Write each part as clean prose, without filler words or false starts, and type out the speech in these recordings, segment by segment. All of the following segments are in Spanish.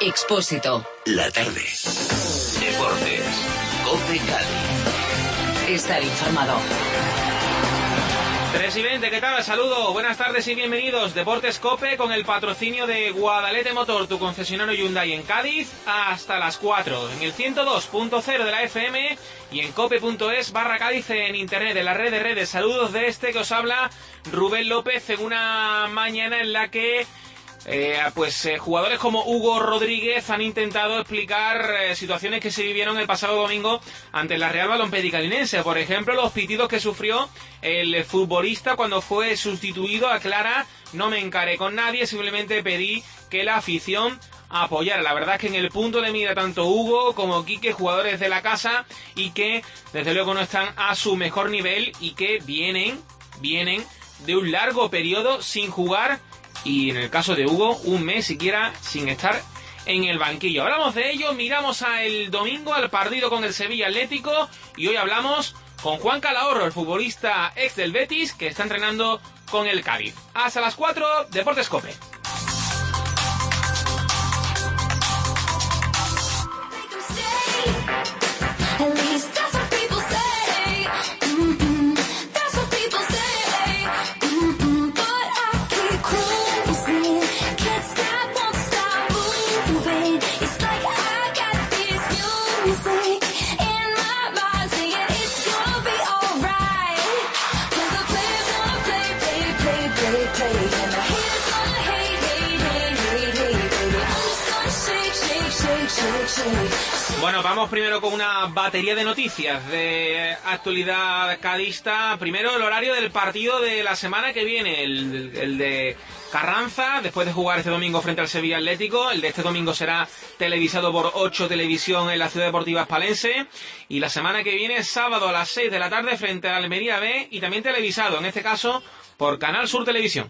Expósito. La tarde. Deportes. COPE Cádiz. Estar informado. 3:20, ¿qué tal? Saludos, buenas tardes y bienvenidos. Deportes COPE con el patrocinio de Guadalete Motor, tu concesionario Hyundai en Cádiz, hasta las 4, en el 102.0 de la FM y en cope.es/Cádiz en internet, en la red de redes. Saludos de este que os habla Rubén López en una mañana en la que jugadores como Hugo Rodríguez han intentado explicar situaciones que se vivieron el pasado domingo ante la Real Balompédica Linense. Por ejemplo, los pitidos que sufrió el futbolista cuando fue sustituido. Aclara: no me encaré con nadie, simplemente pedí que la afición apoyara. La verdad es que en el punto de mira tanto Hugo como Quique, jugadores de la casa, y que desde luego no están a su mejor nivel y que vienen de un largo periodo sin jugar. Y en el caso de Hugo, un mes siquiera sin estar en el banquillo. Hablamos de ello, miramos el domingo al partido con el Sevilla Atlético y hoy hablamos con Juan Calahorro, el futbolista ex del Betis, que está entrenando con el Cádiz. Hasta las 4, Deportes COPE. Bueno, vamos primero con una batería de noticias de actualidad cadista. Primero, el horario del partido de la semana que viene, el de Carranza, después de jugar este domingo frente al Sevilla Atlético. El de este domingo será televisado por 8 Televisión en la Ciudad Deportiva Hispalense. Y la semana que viene, sábado a las 6 de la tarde frente a Almería B, y también televisado, en este caso, por Canal Sur Televisión.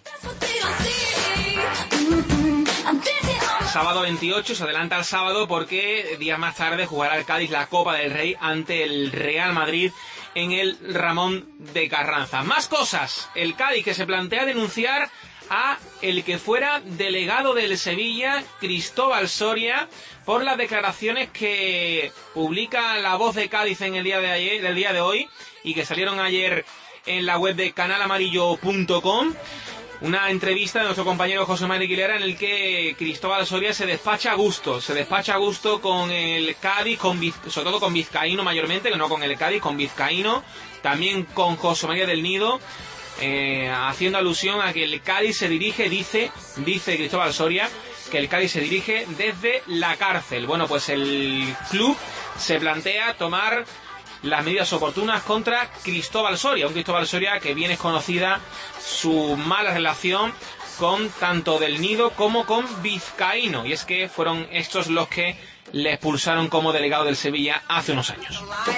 Sábado 28, se adelanta al sábado porque días más tarde jugará el Cádiz la Copa del Rey ante el Real Madrid en el Ramón de Carranza. Más cosas, el Cádiz que se plantea denunciar a el que fuera delegado del Sevilla, Cristóbal Soria, por las declaraciones que publica La Voz de Cádiz en el día de hoy y que salieron ayer en la web de canalamarillo.com. Una entrevista de nuestro compañero José María Aguilera en el que Cristóbal Soria se despacha a gusto con el Cádiz, sobre todo con Vizcaíno mayormente, que no con el Cádiz, con Vizcaíno, también con José María del Nido, haciendo alusión a que el Cádiz se dirige, dice Cristóbal Soria, que el Cádiz se dirige desde la cárcel. Bueno, pues el club se plantea tomar las medidas oportunas contra Cristóbal Soria, un Cristóbal Soria que bien es conocida su mala relación con tanto Del Nido como con Vizcaíno, y es que fueron estos los que le expulsaron como delegado del Sevilla hace unos años.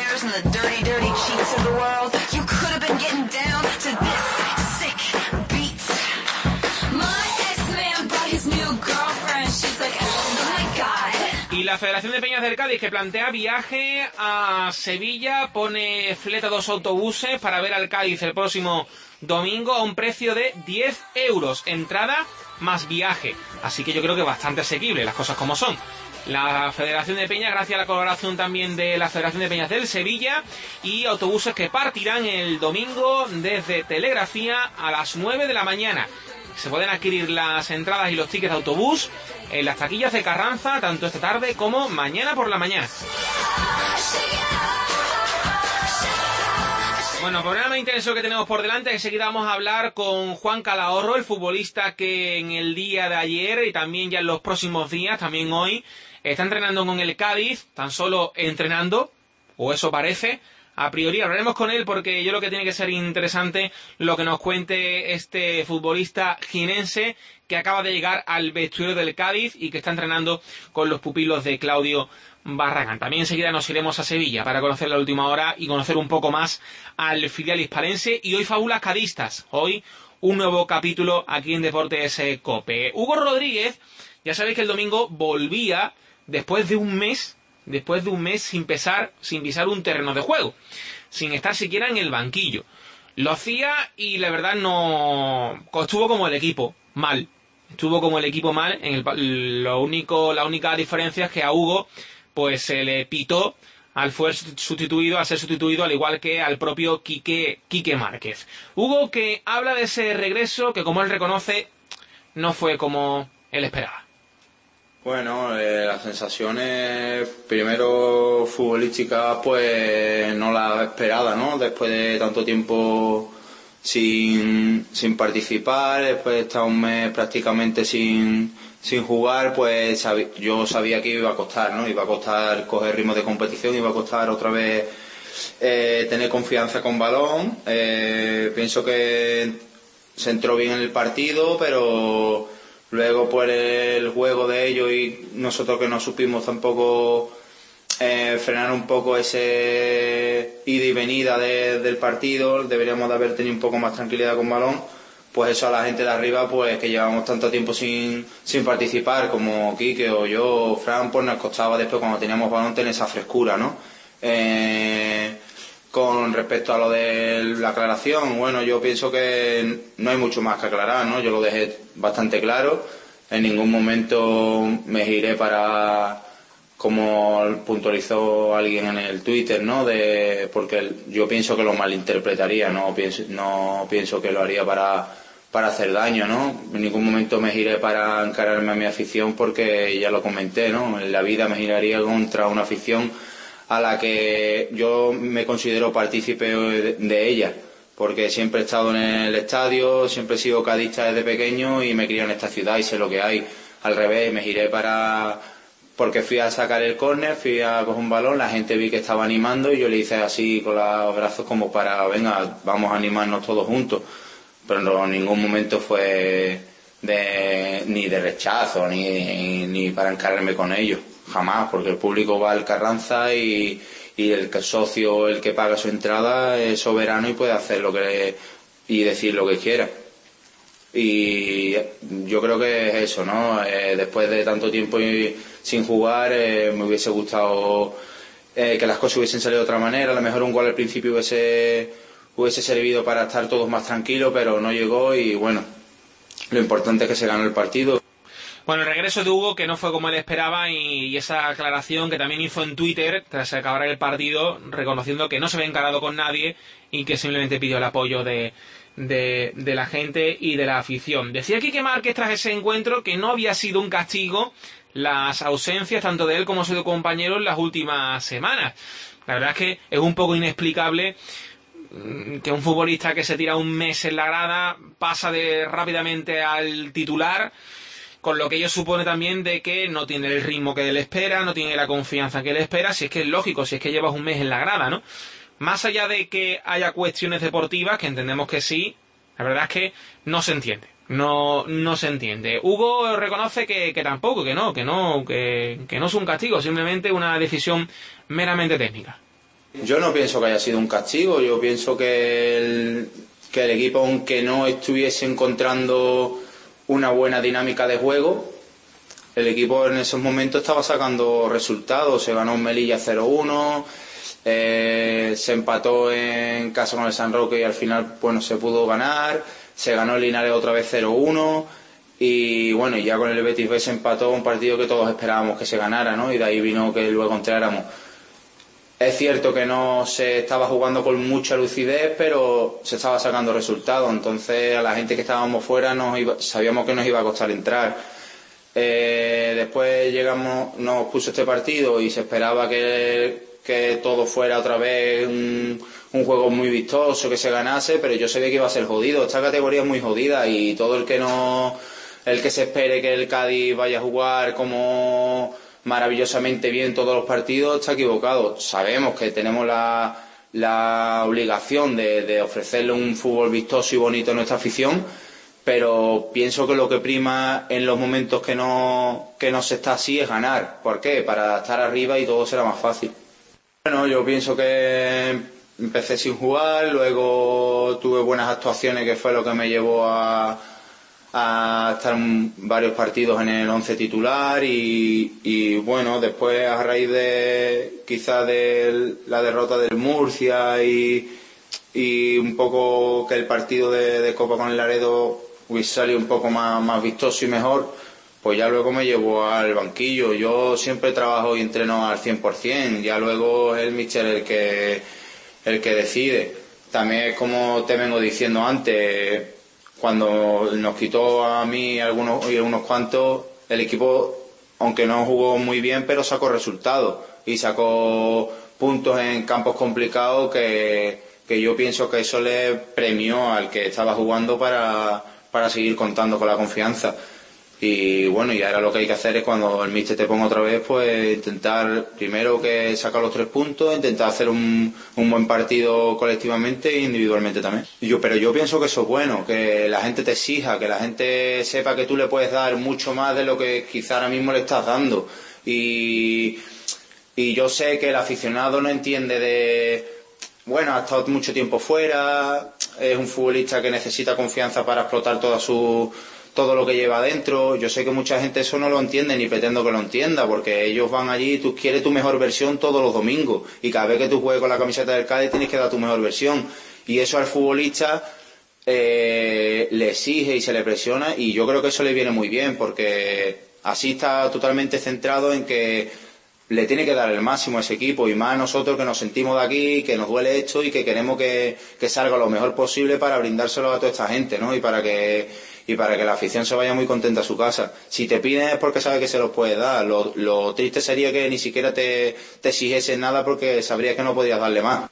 Y la Federación de Peñas del Cádiz, que plantea viaje a Sevilla, pone fleta 2 autobuses para ver al Cádiz el próximo domingo a un precio de 10 euros, entrada más viaje. Así que yo creo que bastante asequible, las cosas como son. La Federación de Peñas, gracias a la colaboración también de la Federación de Peñas del Sevilla, y autobuses que partirán el domingo desde Telegrafía a las 9 de la mañana. Se pueden adquirir las entradas y los tickets de autobús en las taquillas de Carranza, tanto esta tarde como mañana por la mañana. Bueno, programa intenso que tenemos por delante. Enseguida vamos a hablar con Juan Calahorro, el futbolista que en el día de ayer y también ya en los próximos días, también hoy, está entrenando con el Cádiz, tan solo entrenando, o eso parece. A priori hablaremos con él porque yo creo que tiene que ser interesante lo que nos cuente este futbolista jinense que acaba de llegar al vestuario del Cádiz y que está entrenando con los pupilos de Claudio Barragán. También enseguida nos iremos a Sevilla para conocer la última hora y conocer un poco más al filial hispalense. Y hoy fábulas cadistas. Hoy un nuevo capítulo aquí en Deportes COPE. Hugo Rodríguez, ya sabéis que el domingo volvía después de un mes sin pisar un terreno de juego, sin estar siquiera en el banquillo. Lo hacía y la verdad no estuvo como el equipo, mal. estuvo como el equipo mal. La única diferencia es que a Hugo pues se le pitó al ser sustituido, al igual que al propio Quique Márquez. Hugo, que habla de ese regreso que, como él reconoce, no fue como él esperaba. Bueno, las sensaciones, primero futbolísticas, pues no las esperaba, ¿no? Después de tanto tiempo sin participar, después de estar un mes prácticamente sin jugar, pues yo sabía que iba a costar, ¿no? Iba a costar coger ritmo de competición, iba a costar otra vez tener confianza con balón. Pienso que se entró bien en el partido, pero luego por el juego de ellos y nosotros que no supimos tampoco frenar un poco ese ida y venida del partido, deberíamos de haber tenido un poco más tranquilidad con balón, pues eso a la gente de arriba, pues que llevamos tanto tiempo sin participar, como Quique o yo o Fran, pues nos costaba después cuando teníamos balón tener esa frescura, ¿no? Con respecto a lo de la aclaración, bueno, yo pienso que no hay mucho más que aclarar, ¿no? Yo lo dejé bastante claro, en ningún momento me giré para, como puntualizó alguien en el Twitter, ¿no? Porque yo pienso que lo malinterpretaría, no pienso que lo haría para hacer daño, ¿no? En ningún momento me giré para encararme a mi afición, porque ya lo comenté, ¿no? En la vida me giraría contra una afición a la que yo me considero partícipe de ella, porque siempre he estado en el estadio, siempre he sido cadista desde pequeño y me crié en esta ciudad y sé lo que hay. Al revés, me giré porque fui a sacar el córner, fui a coger un balón, la gente vi que estaba animando y yo le hice así con los brazos como para, venga, vamos a animarnos todos juntos, pero en ningún momento fue ni de rechazo ni para encararme con ellos. Jamás, porque el público va al Carranza y el socio, el que paga su entrada, es soberano y puede hacer y decir lo que quiera. Y yo creo que es eso, ¿no? Después de tanto tiempo sin jugar, me hubiese gustado que las cosas hubiesen salido de otra manera. A lo mejor un gol al principio hubiese servido para estar todos más tranquilos, pero no llegó y bueno, lo importante es que se ganó el partido. Bueno, el regreso de Hugo, que no fue como él esperaba, y esa aclaración que también hizo en Twitter tras acabar el partido, reconociendo que no se había encarado con nadie y que simplemente pidió el apoyo de la gente y de la afición. Decía Quique Márquez tras ese encuentro que no había sido un castigo las ausencias tanto de él como de su compañero en las últimas semanas. La verdad es que es un poco inexplicable que un futbolista que se tira un mes en la grada pasa rápidamente al titular, con lo que ello supone también de que no tiene el ritmo que él espera, no tiene la confianza que él espera, si es que es lógico, si es que llevas un mes en la grada, ¿no? Más allá de que haya cuestiones deportivas, que entendemos que sí, la verdad es que no se entiende. No se entiende. Hugo reconoce que tampoco, que no es un castigo, simplemente una decisión meramente técnica. Yo no pienso que haya sido un castigo, yo pienso que el equipo, aunque no estuviese encontrando una buena dinámica de juego, el equipo en esos momentos estaba sacando resultados. Se ganó un Melilla 0-1, se empató en casa con el San Roque y al final, bueno, se pudo ganar, se ganó el Linares otra vez 0-1 y bueno, ya con el Betis B se empató un partido que todos esperábamos que se ganara, ¿no? Y de ahí vino que luego entráramos. Es cierto que no se estaba jugando con mucha lucidez, pero se estaba sacando resultados. Entonces a la gente que estábamos fuera sabíamos que nos iba a costar entrar. Después nos puso este partido y se esperaba que todo fuera otra vez un juego muy vistoso, que se ganase, pero yo sabía que iba a ser jodido. Esta categoría es muy jodida y todo el que se espere que el Cádiz vaya a jugar como maravillosamente bien todos los partidos está equivocado. Sabemos que tenemos la obligación de ofrecerle un fútbol vistoso y bonito a nuestra afición, pero pienso que lo que prima en los momentos que no se está así es ganar. ¿Por qué? Para estar arriba y todo será más fácil. Bueno, yo pienso que empecé sin jugar, luego tuve buenas actuaciones, que fue lo que me llevó a estar en varios partidos en el 11 titular y bueno, después a raíz de quizás de la derrota del Murcia y un poco que el partido de Copa con el Laredo hubiese salido un poco más vistoso y mejor, pues ya luego me llevo al banquillo. Yo siempre trabajo y entreno al 100%, ya luego es el míster el que decide. También es como te vengo diciendo antes, cuando nos quitó a mí algunos y unos cuantos, el equipo, aunque no jugó muy bien, pero sacó resultados y sacó puntos en campos complicados que yo pienso que eso le premió al que estaba jugando para seguir contando con la confianza. Y bueno, y ahora lo que hay que hacer es, cuando el míster te ponga otra vez, pues intentar primero que sacar los 3 puntos, intentar hacer un buen partido colectivamente e individualmente también. Pero yo pienso que eso es bueno, que la gente te exija, que la gente sepa que tú le puedes dar mucho más de lo que quizá ahora mismo le estás dando. Y yo sé que el aficionado no entiende bueno, ha estado mucho tiempo fuera, es un futbolista que necesita confianza para explotar todo lo que lleva adentro. Yo sé que mucha gente eso no lo entiende, ni pretendo que lo entienda, porque ellos van allí y tú quieres tu mejor versión todos los domingos, y cada vez que tú juegues con la camiseta del Cádiz tienes que dar tu mejor versión, y eso al futbolista le exige y se le presiona, y yo creo que eso le viene muy bien, porque así está totalmente centrado en que le tiene que dar el máximo a ese equipo, y más a nosotros que nos sentimos de aquí, que nos duele esto y que queremos que salga lo mejor posible para brindárselo a toda esta gente, ¿no? Y para que la afición se vaya muy contenta a su casa. Si te piden es porque sabe que se los puede dar. Lo triste sería que ni siquiera te exigiesen nada, porque sabrías que no podías darle más.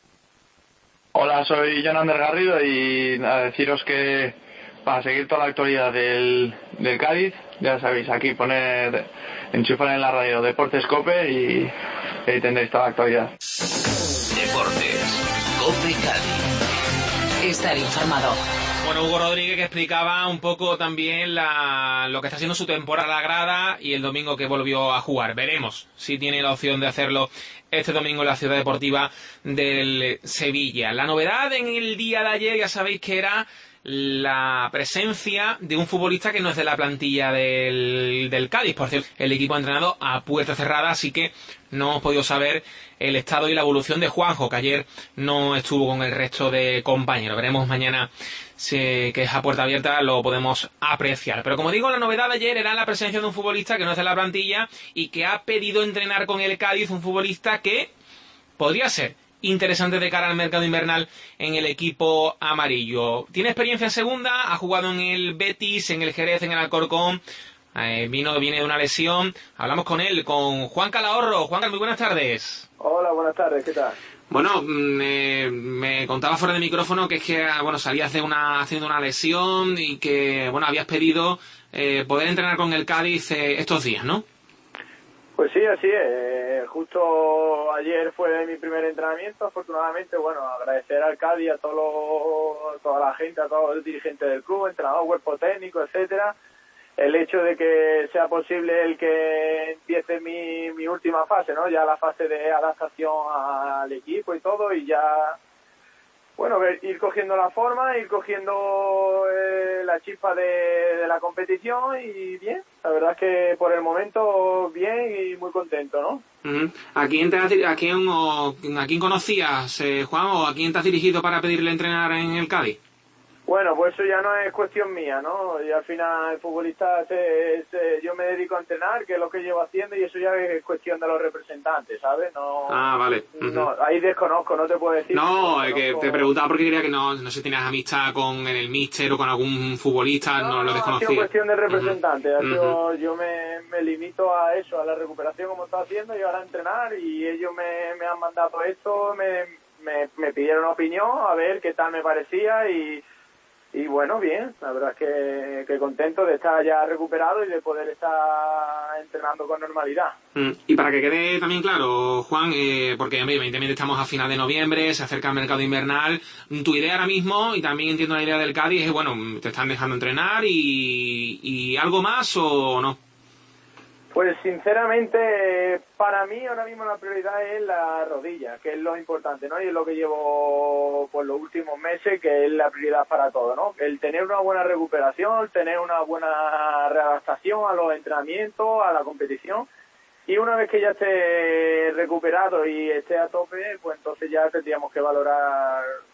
Hola, soy Jonander Garrido, y a deciros que para seguir toda la actualidad del Cádiz, ya sabéis, aquí enchufar en la radio Deportes COPE y ahí tendréis toda la actualidad. Deportes COPE Cádiz. Estar informado. Bueno, Hugo Rodríguez, que explicaba un poco también lo que está haciendo su temporada a la grada, y el domingo que volvió a jugar. Veremos si tiene la opción de hacerlo este domingo en la Ciudad Deportiva del Sevilla. La novedad en el día de ayer, ya sabéis que era la presencia de un futbolista que no es de la plantilla del Cádiz. Por cierto, el equipo ha entrenado a puerta cerrada, así que no hemos podido saber el estado y la evolución de Juanjo, que ayer no estuvo con el resto de compañeros. Veremos mañana que es a puerta abierta, lo podemos apreciar. Pero como digo, la novedad de ayer era la presencia de un futbolista que no es de la plantilla y que ha pedido entrenar con el Cádiz, un futbolista que podría ser interesante de cara al mercado invernal en el equipo amarillo. Tiene experiencia en segunda, ha jugado en el Betis, en el Jerez, en el Alcorcón. Viene de una lesión. Hablamos con él, con Juan Calahorro. Juan, muy buenas tardes. Hola, buenas tardes, ¿qué tal? Bueno, me contaba fuera de micrófono que es que salías haciendo una lesión y que habías pedido poder entrenar con el Cádiz estos días, ¿no? Pues sí, así es. Justo ayer fue mi primer entrenamiento. Afortunadamente, agradecer al Cádiz, a toda la gente, a todos los dirigentes del club, entrenador, cuerpo técnico, etcétera, el hecho de que sea posible el que empiece mi última fase, ¿no? Ya la fase de adaptación al equipo y todo, y ya, ir cogiendo la forma, ir cogiendo la chispa de la competición, y bien, la verdad es que por el momento bien y muy contento, ¿no? Uh-huh. ¿A quién conocías, Juan, o a quién te has dirigido para pedirle entrenar en el Cádiz? Bueno, pues eso ya no es cuestión mía, ¿no? Y al final el futbolista, yo me dedico a entrenar, que es lo que llevo haciendo, y eso ya es cuestión de los representantes, ¿sabes? No, vale. Uh-huh. No, ahí desconozco, no te puedo decir. No, es que te preguntaba porque creía que no sé si tenías amistad con el míster o con algún futbolista, no lo desconocía. Ha sido cuestión de representantes, Uh-huh. yo me limito a eso, a la recuperación como está haciendo, y ahora a entrenar, y ellos me han mandado esto, me pidieron opinión, a ver qué tal me parecía, y bueno, bien, la verdad es que contento de estar ya recuperado y de poder estar entrenando con normalidad. Y para que quede también claro, Juan, porque evidentemente estamos a final de noviembre, se acerca el mercado invernal, tu idea ahora mismo, y también entiendo la idea del Cádiz, es te están dejando entrenar y algo más o no. Pues sinceramente, para mí ahora mismo la prioridad es la rodilla, que es lo importante, ¿no? Y es lo que llevo por los últimos meses, que es la prioridad para todo, ¿no? El tener una buena recuperación, tener una buena readaptación a los entrenamientos, a la competición. Y una vez que ya esté recuperado y esté a tope, pues entonces ya tendríamos que valorar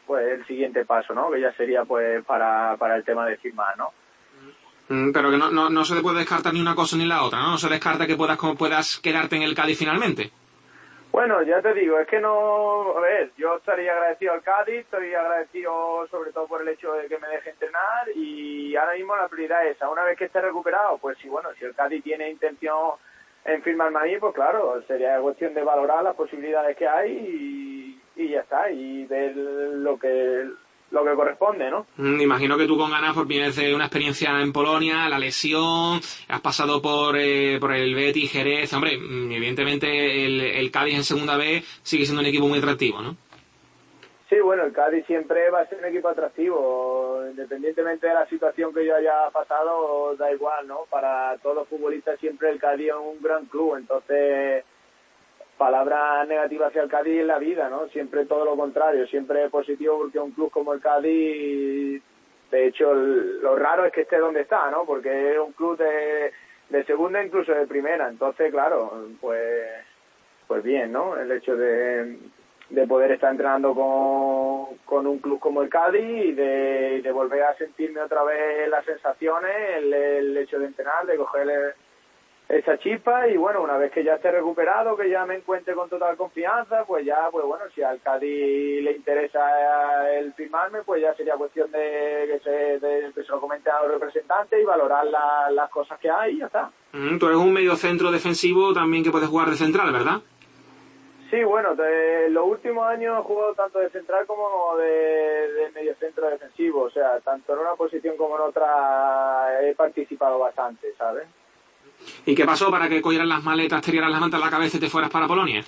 pues el siguiente paso, ¿no? Que ya sería pues para el tema de firmar, ¿no? Pero que no se puede descartar ni una cosa ni la otra, ¿no? No se descarta que puedas quedarte en el Cádiz finalmente. Bueno, ya te digo, es que no... A ver, yo estaría agradecido al Cádiz, estoy agradecido sobre todo por el hecho de que me deje entrenar y ahora mismo la prioridad es esa. Una vez que esté recuperado, pues sí, bueno, si el Cádiz tiene intención en firmarme a mí, pues claro, sería cuestión de valorar las posibilidades que hay y ya está, y ver lo que corresponde, ¿no? Imagino que tú con ganas pues vienes de una experiencia en Polonia, la lesión, has pasado por el Betis, Jerez, hombre, evidentemente el Cádiz en segunda B sigue siendo un equipo muy atractivo, ¿no? Sí, bueno, el Cádiz siempre va a ser un equipo atractivo, independientemente de la situación que yo haya pasado, da igual, ¿no? Para todos los futbolistas siempre el Cádiz es un gran club, entonces palabras negativas hacia el Cádiz en la vida, ¿no? Siempre todo lo contrario, siempre positivo porque un club como el Cádiz, de hecho, lo raro es que esté donde está, ¿no? Porque es un club de segunda, incluso de primera, entonces, claro, pues bien, ¿no? El hecho de poder estar entrenando con un club como el Cádiz y de volver a sentirme otra vez las sensaciones, el hecho de entrenar, de coger esa chispa y bueno, una vez que ya esté recuperado, que ya me encuentre con total confianza, pues ya, pues bueno, si al Cádiz le interesa el firmarme, pues ya sería cuestión de que se lo comente a los representantes y valorar las cosas que hay y ya está. Tú eres un medio centro defensivo también que puedes jugar de central, ¿verdad? Sí, bueno, los últimos años he jugado tanto de central como de medio centro defensivo, o sea, tanto en una posición como en otra he participado bastante, ¿sabes? ¿Y qué pasó para que cogieran las maletas, te dieran las mantas a la cabeza y te fueras para Polonia?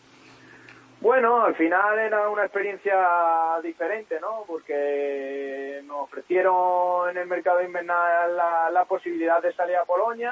Bueno, al final era una experiencia diferente, ¿no? Porque nos ofrecieron en el mercado invernal la posibilidad de salir a Polonia.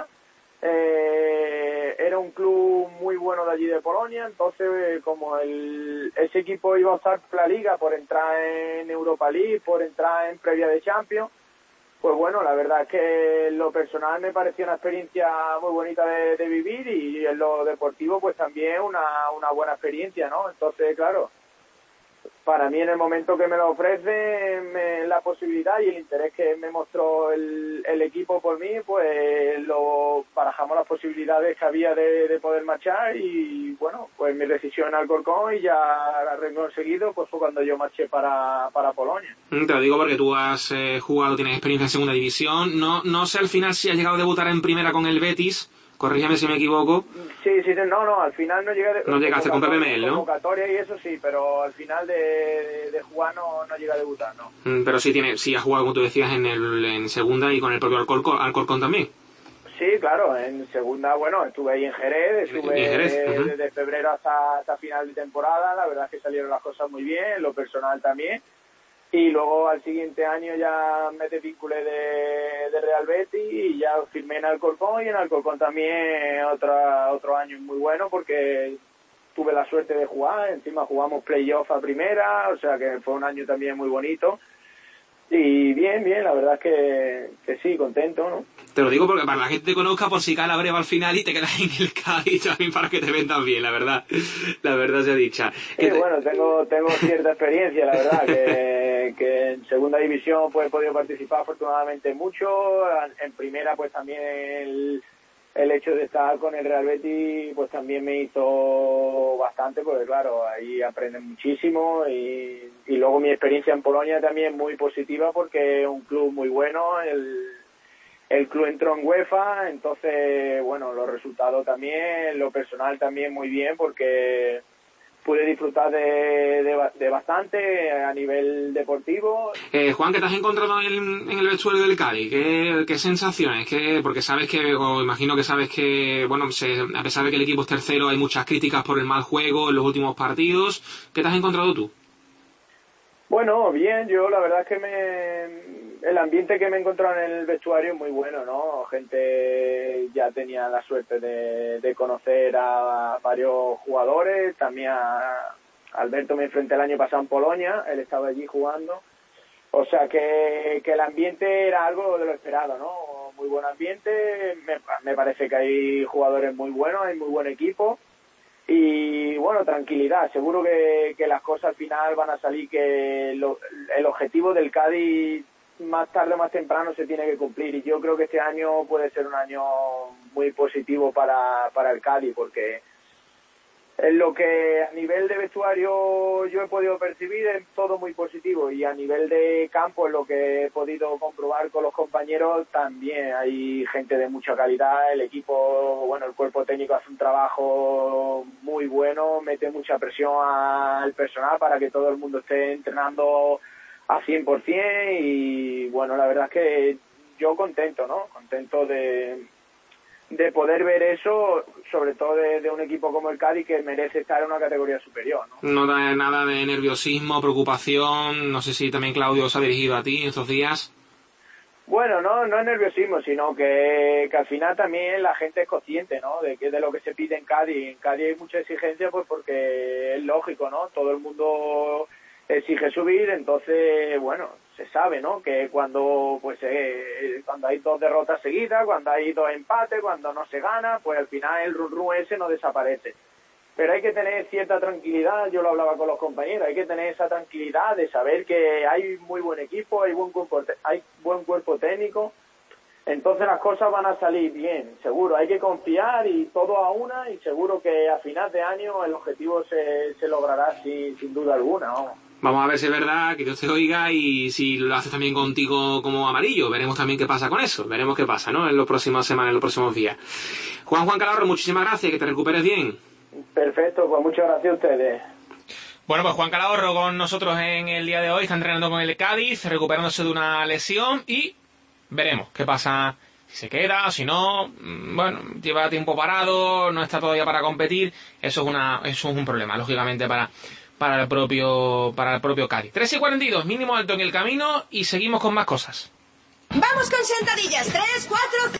Era un club muy bueno de allí de Polonia, entonces como ese equipo iba a optar por la liga, por entrar en Europa League, por entrar en previa de Champions, pues bueno, la verdad es que en lo personal me pareció una experiencia muy bonita de vivir y en lo deportivo pues también una buena experiencia, ¿no? Entonces, claro, para mí en el momento que me lo ofrece la posibilidad y el interés que me mostró el equipo por mí, pues lo barajamos las posibilidades que había de poder marchar y bueno, pues mi decisión en Alcorcón y ya conseguido pues fue cuando yo marché para Polonia. Te lo digo porque tú has jugado, tienes experiencia en segunda división, no sé al final si has llegado a debutar en primera con el Betis, corrígeme si me equivoco. Sí, no, al final no llegué no llegaste con Pepe Mel, ¿no? Convocatoria y eso sí, pero al final de jugar no llegué a debutar, ¿no? Pero sí has jugado, como tú decías, en segunda y con el propio Alcorcón también. Sí, claro, en segunda, bueno, estuve ahí en Jerez, desde febrero hasta final de temporada, la verdad es que salieron las cosas muy bien, lo personal también. Y luego al siguiente año ya me desvinculé de Real Betis y ya firmé en Alcorcón y en Alcorcón también otro año muy bueno porque tuve la suerte de jugar, encima jugamos playoff a primera, o sea que fue un año también muy bonito. Y bien, la verdad es que sí, contento, ¿no? Te lo digo porque para la gente te conozca por si cae la breva al final y te quedas en el Cádiz también para que te vendan bien, la verdad sea dicha. Sí, bueno, tengo cierta experiencia, la verdad, que en segunda división pues he podido participar afortunadamente mucho, en primera pues también el hecho de estar con el Real Betis pues también me hizo bastante, porque claro, ahí aprendes muchísimo y luego mi experiencia en Polonia también muy positiva porque es un club muy bueno, el club entró en UEFA, entonces bueno, los resultados también, lo personal también muy bien porque pude disfrutar de bastante a nivel deportivo. Juan, ¿qué te has encontrado en el vestuario del Cádiz? ¿Qué sensaciones? Porque sabes o imagino que sabes que, bueno, a pesar de que el equipo es tercero, hay muchas críticas por el mal juego en los últimos partidos. ¿Qué te has encontrado tú? Bueno, bien, yo la verdad es que el ambiente que me he encontrado en el vestuario es muy bueno, ¿no? Gente ya tenía la suerte de conocer a varios jugadores, también a Alberto me enfrenté el año pasado en Polonia, él estaba allí jugando, o sea que el ambiente era algo de lo esperado, ¿no? Muy buen ambiente, me parece que hay jugadores muy buenos, hay muy buen equipo. Y bueno, tranquilidad, seguro que las cosas al final van a salir, que el objetivo del Cádiz más tarde o más temprano se tiene que cumplir, y yo creo que este año puede ser un año muy positivo para el Cádiz, porque en lo que a nivel de vestuario yo he podido percibir es todo muy positivo, y a nivel de campo, en lo que he podido comprobar con los compañeros, también hay gente de mucha calidad. El equipo, bueno, el cuerpo técnico hace un trabajo muy bueno, mete mucha presión al personal para que todo el mundo esté entrenando a 100%, y bueno, la verdad es que yo contento, ¿no? Contento de poder ver eso, sobre todo de un equipo como el Cádiz, que merece estar en una categoría superior, ¿no? No da nada de nerviosismo, preocupación. No sé si también Claudio se ha dirigido a ti en estos días. Bueno, no es nerviosismo, sino que al final también la gente es consciente, ¿no? De lo que se pide en Cádiz. En Cádiz hay mucha exigencia, pues porque es lógico, ¿no? Todo el mundo exige subir, entonces, bueno, se sabe, ¿no? Que cuando cuando hay 2 derrotas seguidas, cuando hay 2 empates, cuando no se gana, pues al final el run ese no desaparece. Pero hay que tener cierta tranquilidad, yo lo hablaba con los compañeros, hay que tener esa tranquilidad de saber que hay muy buen equipo, hay buen cuerpo técnico, entonces las cosas van a salir bien, seguro. Hay que confiar y todo a una, y seguro que a final de año el objetivo se logrará sin duda alguna, ¿no? Vamos a ver si es verdad, que Dios te oiga, y si lo haces también contigo como amarillo. Veremos también qué pasa con eso. Veremos qué pasa, ¿no? En las próximas semanas, en los próximos días. Juan Calahorro, muchísimas gracias, que te recuperes bien. Perfecto, pues muchas gracias a ustedes. Bueno, pues Juan Calahorro con nosotros en el día de hoy, está entrenando con el Cádiz, recuperándose de una lesión, y veremos qué pasa, si se queda, si no. Bueno, lleva tiempo parado, no está todavía para competir. Eso es un problema, lógicamente, para el propio Cádiz. 3:42, mínimo alto en el camino, y seguimos con más cosas. Vamos con sentadillas, 3, 4...